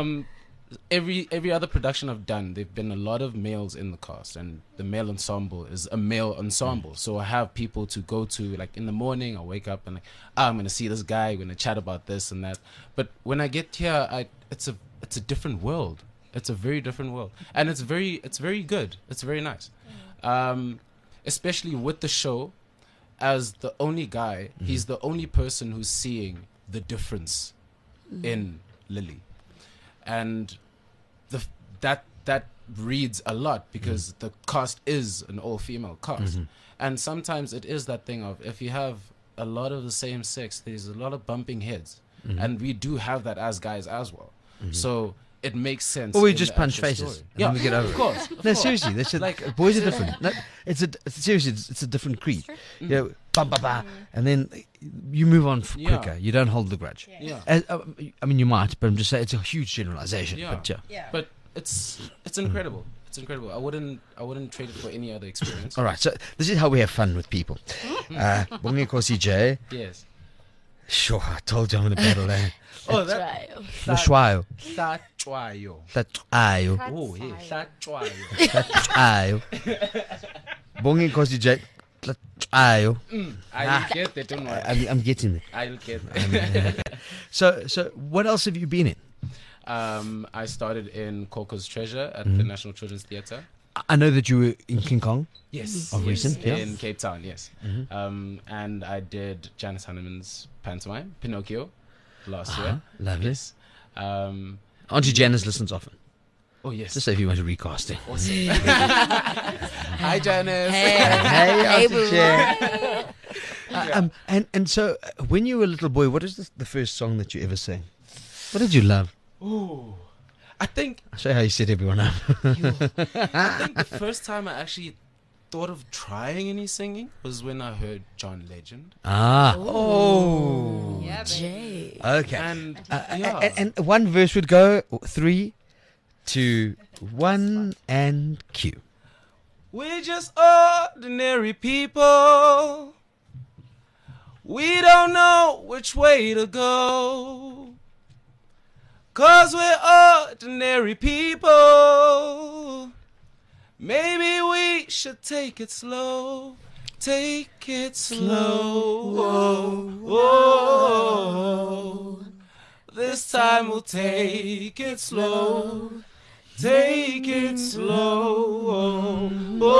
every other production I've done, there've been a lot of males in the cast, and the male ensemble is a male ensemble. So I have people to go to. Like in the morning, I wake up and like, I'm gonna see this guy, we're gonna chat about this and that. But when I get here, it's a different world. It's a very different world, and it's very good. It's very nice, especially with the show. As the only guy, he's the only person who's seeing the difference in Lily, and that reads a lot because the cast is an all-female cast, and sometimes it is that thing of if you have a lot of the same sex, there's a lot of bumping heads, and we do have that as guys as well. So it makes sense. or we in just the punch actual faces story. and then we get over of it. course. No, seriously, that's Like- boys are different. No, seriously, it's a different creed. You know, ba ba ba, and then you move on Yeah. quicker. You don't hold the grudge. Yeah. I mean, you might, but I'm just saying it's a huge generalization. Yeah. But yeah. But it's incredible. It's incredible. I wouldn't trade it for any other experience. All right, so this is how we have fun with people. Bongi Nkosi J. Yes. Sure, I told you I'm going to battle that. Oh, Try. Mshwayo. Hlatshwayo. Ayo. Oh, yeah. Hlatshwayo. Ayo. Bongi Nkosi J. Ayo. I'll get that, don't worry. I'm getting it. I'll get that. So what else have you been in? I started in Coco's Treasure at the National Children's Theatre. I know that you were in King Kong. Yes. Of recent, yeah. In Cape Town, yes. And I did Janice Hanneman's pantomime, Pinocchio, last year. Lovely. Yes. Auntie Janice listens often. Oh, yes. Just say if you want to recast it. Awesome. Hi, Janice. Hey, Auntie boo. Jan. And so when you were a little boy, what is the first song that you ever sang? What did you love? Ooh. I think I'll show you how you set everyone up. the first time I actually thought of trying any singing was when I heard John Legend. Oh. Yeah, Jay. Okay. And And one verse would go 3, 2, 1, and cue. we're just ordinary people. We don't know which way to go. 'Cause we're ordinary people. Maybe we should take it slow. Take it slow. Oh, this time we'll take it slow. Take it slow.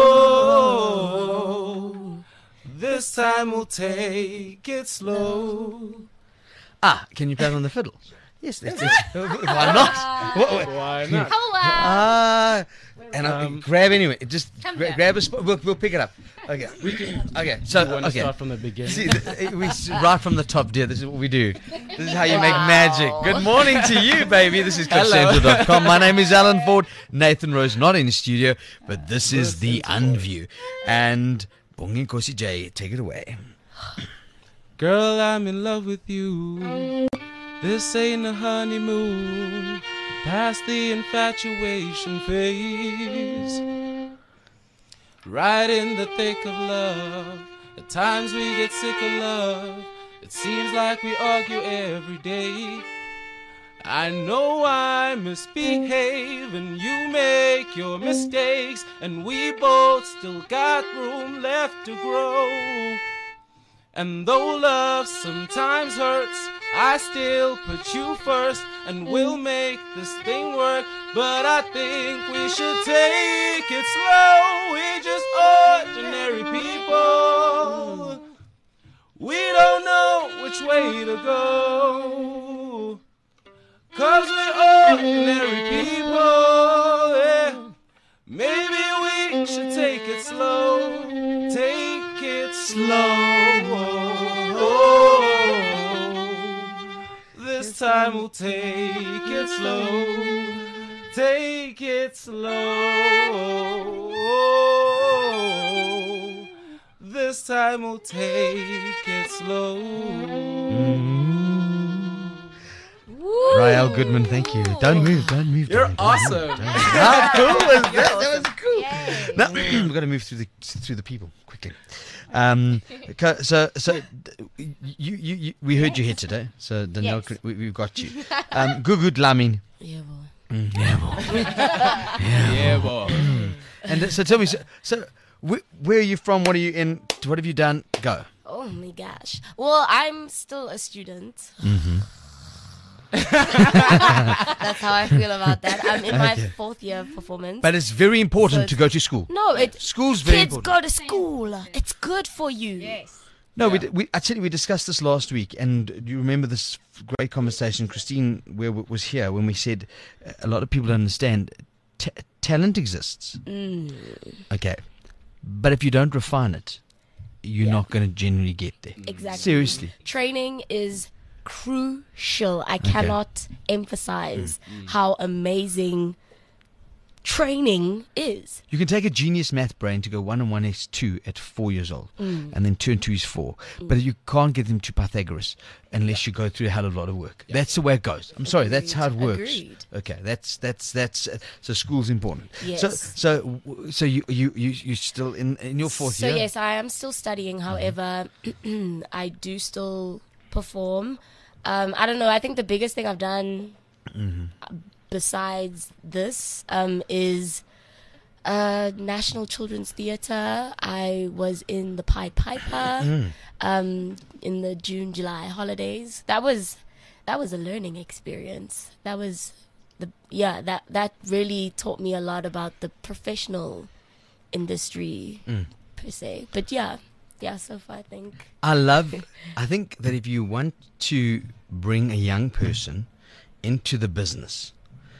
Oh, this time we'll take it slow. Can you play on the fiddle? Yes, why not? Why not? Holla! And I'll grab anyway. Just Come here. grab a spot. We'll pick it up. Okay. Okay. So You want to okay. start from the beginning? See, right from the top, dear. This is what we do. This is how you make magic. Good morning to you, baby. This is CliffCentral.com. My name is Alan Ford. Nathan Rose not in the studio, but this is the Unview. And Bongi Nkosi J, take it away. Girl, I'm in love with you. This ain't a honeymoon. Past the infatuation phase. Right in the thick of love. At times we get sick of love. It seems like we argue every day. I know I misbehave and you make your mistakes, and we both still got room left to grow. And though love sometimes hurts, I still put you first, and we'll make this thing work. But I think we should take it slow. We're just ordinary people. We don't know which way to go, 'cause we're ordinary people, yeah. Maybe we should take it slow. Take it slow. This time we'll take it slow. Take it slow. This time we'll take it slow. Rael Goodman, thank you. Don't move. You're darling, awesome. Don't move. How cool was that? That was cool. Now, we've got to move through the people quickly. So you we heard you here today. So Danielle, Yes. we've got you. Gugu Dlamini. Yeah, boy. Yeah, boy. And so tell me, so where are you from? What are you in? What have you done? Go. Oh my gosh. Well, I'm still a student. Mm-hmm. That's how I feel about that. I'm in my Okay. 4th year of performance. But it's very important So to go to school. No, School's very kids important. go to school. It's good for you. Yes. No, we actually we discussed this last week, and do you remember this great conversation, Christine, was here when we said a lot of people don't understand talent exists. Okay, but if you don't refine it, you're not going to generally get there. Exactly. Seriously. Training is crucial. I cannot emphasize how amazing training is. You can take a genius math brain to go 1 and 1 is 2 at 4 years old, and then 2 and 2 is 4. But you can't get them to Pythagoras unless you go through a hell of a lot of work. That's the way it goes. I'm sorry, that's how it works. Agreed. Okay, that's so school's important. Yes. So you still in your 4th year? So yes, I am still studying. However, I do still perform. I don't know. I think the biggest thing I've done besides this is National Children's Theatre. I was in the Pied Piper in the June-July holidays. That was a learning experience. That was that really taught me a lot about the professional industry per se. But yeah, so far I think. I think that if you want to bring a young person into the business,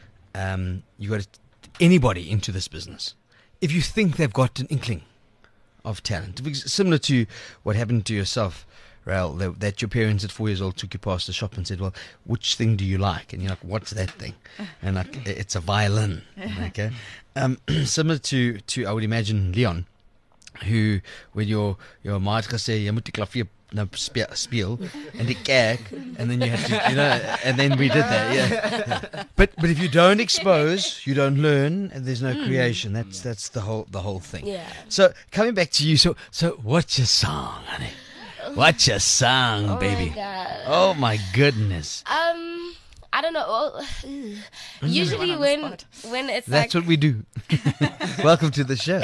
you got anybody into this business. If you think they've got an inkling of talent, similar to what happened to yourself, Rael, that your parents at 4 years old took you past the shop and said, "Well, which thing do you like?" And you're like, "What's that thing?" And like, "It's a violin." Okay, similar to I would imagine Leon, who when your maat gesê jy moet die klavier nou speel and die kerk, and then you have to, and then we did that, yeah. But if you don't expose, you don't learn, and there's no creation. That's the whole thing. Yeah. So coming back to you, so what's your song, honey? What's your song, baby? My God. Oh my goodness. I don't know. Well, usually when it's That's like what we do. Welcome to the show.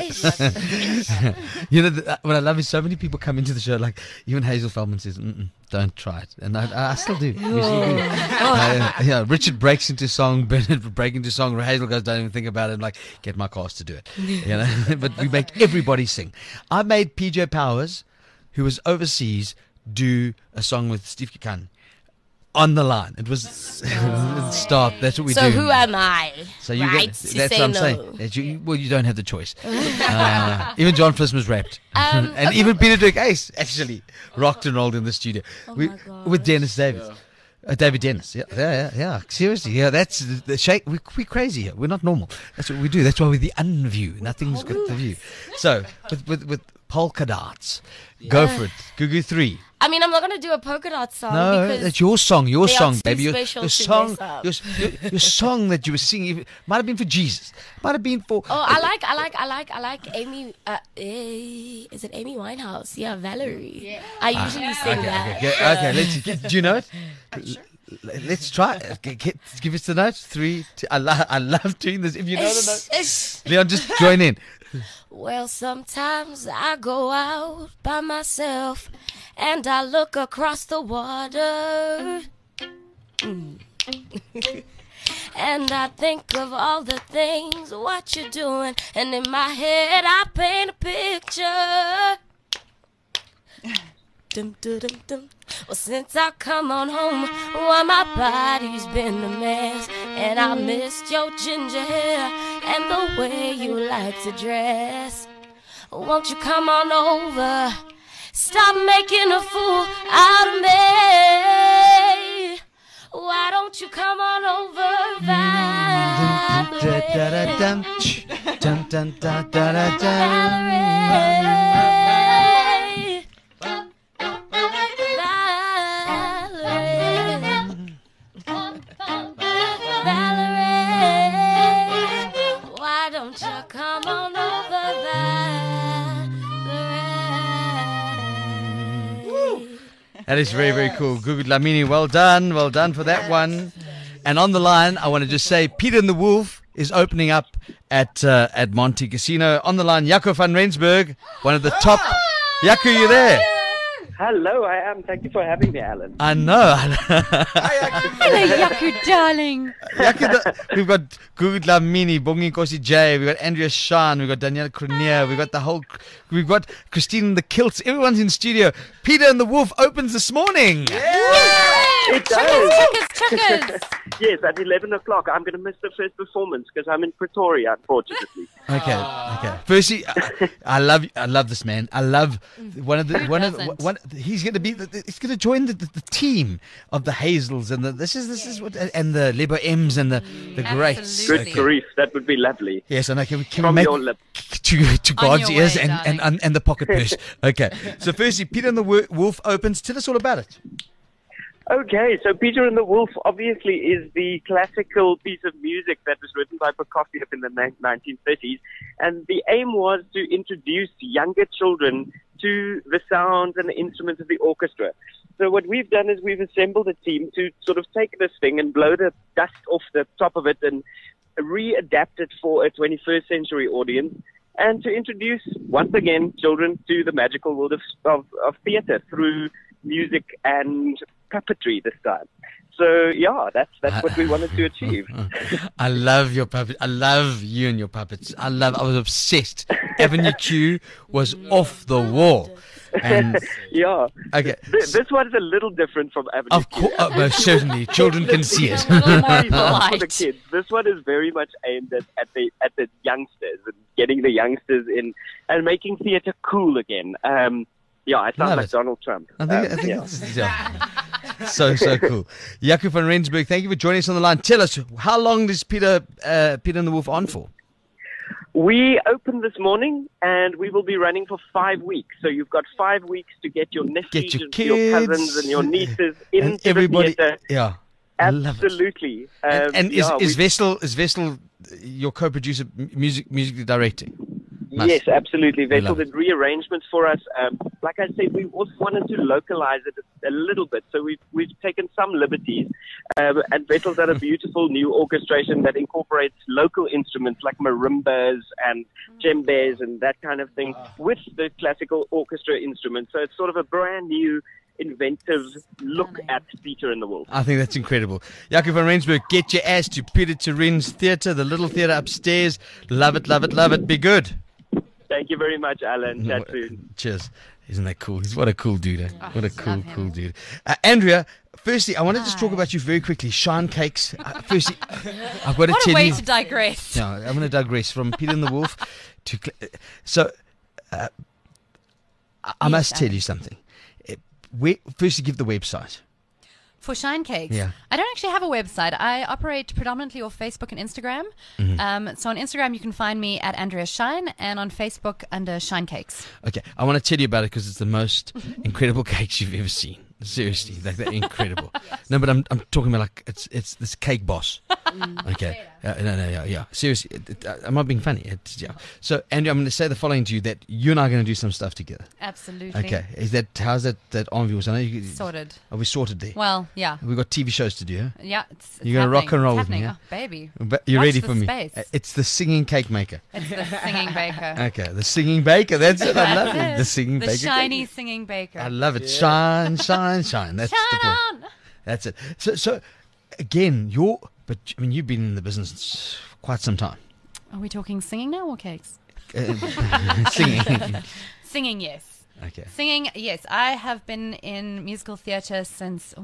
What I love is so many people come into the show, like even Hazel Feldman says, "Don't try it," and I still do. We still do. Richard breaks into song, Bernard breaks into song, Hazel goes, "Don't even think about it." I'm like, get my cast to do it. But we make everybody sing. I made PJ Powers, who was overseas, do a song with Steve Kikan. On the line, it was start. That's what we do. So who am I? So you right, get, to that's say what I'm no. saying. That you don't have the choice. Even John Flismer's rapped, and even Peter Dirk Ace actually rocked and rolled in the studio with Dennis Davis. David Dennis, yeah. Seriously, yeah. That's the shake. We're crazy here. We're not normal. That's what we do. That's why we're the Unview. Nothing's got the view. So Polka Dots. Go for it. Gugu 3. I mean, I'm not gonna do a polka dot song No, because that's your song. Your they are song, too baby. special Your to song. mess up. Your song that you were singing might have been for Jesus. Might have been for. Oh, I like Amy. Is it Amy Winehouse? Yeah, Valerie. Yeah. I usually sing that. Okay. Let's. Do you know it? Let's try it. Give us the notes. 3, 2. I love doing this. If you know the notes, Leon, just join in. Well, sometimes I go out by myself and I look across the water. And I think of all the things, what you're doing, and in my head I paint a picture. Dum, dum, dum, dum. Well, since I come on home, well, my body's been a mess, and I missed your ginger hair and the way you like to dress. Won't you come on over? Stop making a fool out of me. Why don't you come on over, Why don't you come on over, That is very, very cool. Gugu Dlamini, well done. Well done for that one. And on the line, I want to just say Peter and the Wolf is opening up at Monte Casino. On the line, Jaco van Rensburg, one of the top. Jaco, you there? Hello, I am. Thank you for having me, Alan. I know. Hello, Jaco, darling. We've got Gugu Dlamini, Bongi Nkosi J, we've got Andrea Shan, we've got Danielle Cronier, we've got Christine in the Kilts. Everyone's in studio. Peter and the Wolf opens this morning. It does. Checkers. Yes, at 11 o'clock. I'm going to miss the first performance because I'm in Pretoria, unfortunately. Okay. Firstly, I love this man. I love he's going to be. He's going to join the team of the Hazels and this is what and the Lebo M's and the Greats. Good grief, that would be lovely. Yes, and can we From make your lips. to God's your ears way, and the pocket purse. Okay. So firstly, Peter and the Wolf opens. Tell us all about it. Okay, so Peter and the Wolf obviously is the classical piece of music that was written by Prokofiev in the 1930s, and the aim was to introduce younger children to the sounds and the instruments of the orchestra. So what we've done is we've assembled a team to sort of take this thing and blow the dust off the top of it and readapt it for a 21st century audience, and to introduce, once again, children to the magical world of theater through music and puppetry this time. So yeah, that's what we wanted to achieve. I love your puppet. I love you and your puppets. I was obsessed. Avenue Q was off the wall. And yeah. Okay. This one's a little different from Avenue Of Q. course, most certainly. Children can see it. For the kids. This one is very much aimed at the youngsters and getting the youngsters in and making theater cool again. Yeah, I sound like Donald Trump. I think so cool. Jaco van Rensburg, thank you for joining us on the line. Tell us, how long is Peter and the Wolf on for? We opened this morning, and we will be running for 5 weeks. So you've got 5 weeks to get your nephews, your cousins, and your nieces into everybody, the theater. Yeah, absolutely. And is Vessel your co-producer, musically directing? Yes, absolutely. Vessel did rearrangements for us. Like I said, we also wanted to localize it a little bit, so we've taken some liberties. And Vessel's done a beautiful new orchestration that incorporates local instruments like marimbas and djembes and that kind of thing with the classical orchestra instruments. So it's sort of a brand new, inventive look at Peter and the Wolf. I think that's incredible. Jaco van Rensburg, get your ass to Peter Turin's theatre, the little theatre upstairs. Love it, love it, love it. Be good. Thank you very much, Alan. Chat soon. Cheers. Isn't that cool? What a cool dude. What a cool dude. Andrea, firstly, I want to just talk about you very quickly. Sean Cakes. Firstly, I've got to tell you. What a way to digress. No, I'm going to digress from Peter and the Wolf to. So, I must tell you something. Firstly, give the website. For Shine Cakes? Yeah. I don't actually have a website. I operate predominantly off Facebook and Instagram. So on Instagram, you can find me at Andrea Shine, and on Facebook under Shine Cakes. Okay, I want to tell you about it because it's the most incredible cakes you've ever seen. Seriously, like they're incredible. No, but I'm talking about like it's this cake boss. Okay, yeah. Seriously, I'm not being funny. Yeah. So, Andrew, I'm going to say the following to you: that you and I are going to do some stuff together. Absolutely. Okay, how's that on views? I know you Sorted. Are we sorted there? Well, yeah. We've got TV shows to do. Huh? Yeah, you're going to rock and roll with happening. me, yeah? Oh, baby. But you're Watch ready the for me. space. It's the singing cake maker. It's the singing baker. Okay, the singing baker. That's it. I love it. The singing the baker. shiny singing baker. I love it. Shine, shine, shine. That's the point. On. That's it. So again, you've been in the business quite some time. Are we talking singing now or cakes? Singing. Singing, yes. Okay. Singing, yes. I have been in musical theatre since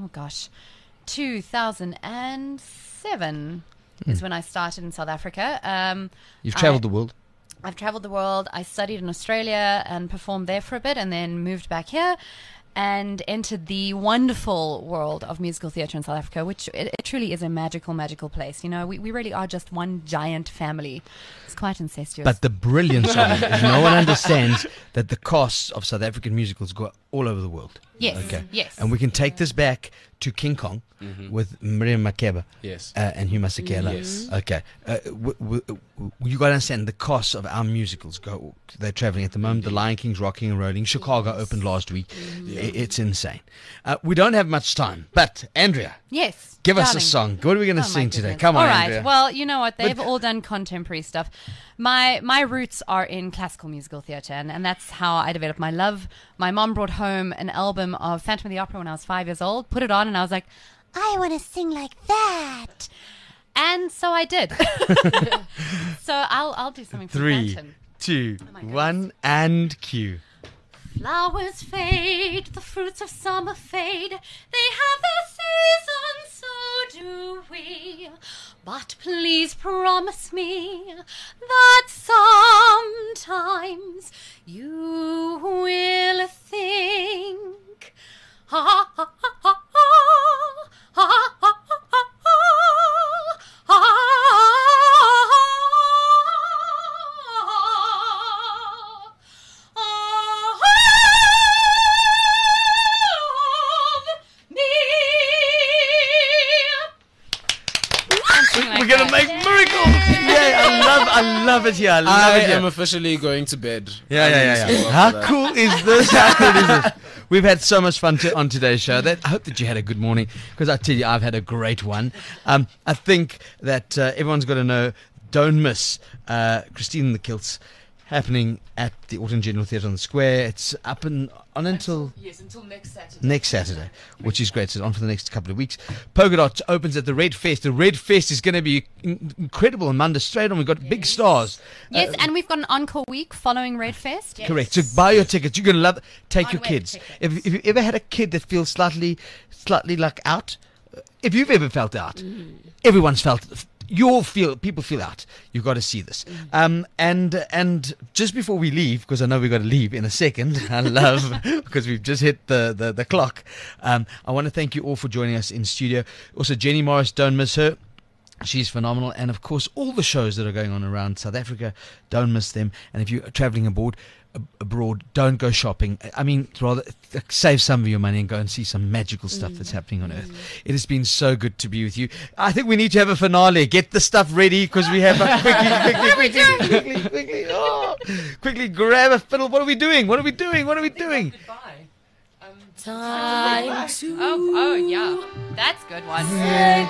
2007 is when I started in South Africa. You've travelled the world. I've travelled the world. I studied in Australia and performed there for a bit, and then moved back here and entered the wonderful world of musical theatre in South Africa, which it truly is a magical, magical place. You know, we really are just one giant family. It's quite incestuous. But the brilliance of it is no one understands that the costs of South African musicals go all over the world. Yes. Okay. Yes. And we can take this back to King Kong with Miriam Makeba. Yes. And Hugh Masekela. Yes. Okay. You got to understand the costs of our musicals go. They're traveling at the moment. The Lion King's rocking and rolling. Chicago opened last week. It's insane. We don't have much time, but Andrea. Yes. Give us a darling. song. What are we going to sing today? Come on, All right. Andrea. Well, you know what? They've all done contemporary stuff. My roots are in classical musical theatre, and that's how I developed my love. My mom brought home an album of Phantom of the Opera when I was 5 years old, put it on, and I was like, I want to sing like that. And so I did. So I'll do something from 3, Phantom. 2, 1, and cue. Flowers fade, the fruits of summer fade. They have their season, so do we. But please promise me that sometimes you will think. Ha ha ha ha ha ha ha ha ha. We're going to make miracles. Yeah, I love it here. I am officially going to bed. Yeah. How cool is this? How cool is this? We've had so much fun on today's show. I hope that you had a good morning, because I tell you, I've had a great one. I think that everyone's got to know, don't miss Christine and the Kilts happening at the Autumn General Theatre on the Square. It's up and on until next Saturday. Next Saturday, which is great. So on for the next couple of weeks. Polka Dot opens at the Red Fest. The Red Fest is going to be incredible on Monday straight on. We've got big stars. Yes, and we've got an encore week following Red Fest. Correct. So buy your tickets. You're going to love it. Take your kids. If you ever had a kid that feels slightly like out, if you've ever felt out, everyone's felt. People feel out. You've got to see this. And just before we leave, because I know we've got to leave in a second, I love, because we've just hit the clock. I want to thank you all for joining us in studio. Also, Jenny Morris, don't miss her. She's phenomenal. And of course, all the shows that are going on around South Africa, don't miss them. And if you're traveling abroad, don't go shopping. I mean, rather save some of your money and go and see some magical stuff that's happening on Earth. It has been so good to be with you. I think we need to have a finale. Get the stuff ready, because we have quickly grab a fiddle. What are we doing? Time to Oh yeah, that's a good one. say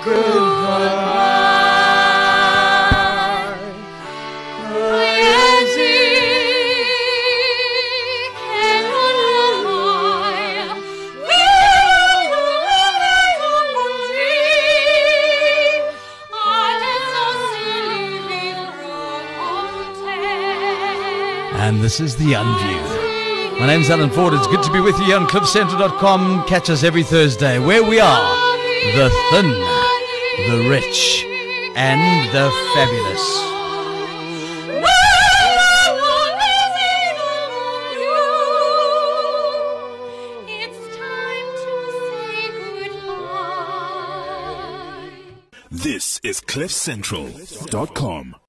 And this is The Unview. My name's Alan Ford. It's good to be with you on CliffCentral.com. Catch us every Thursday, where we are the thin, the rich, and the fabulous. It's time to say goodbye. This is CliffCentral.com.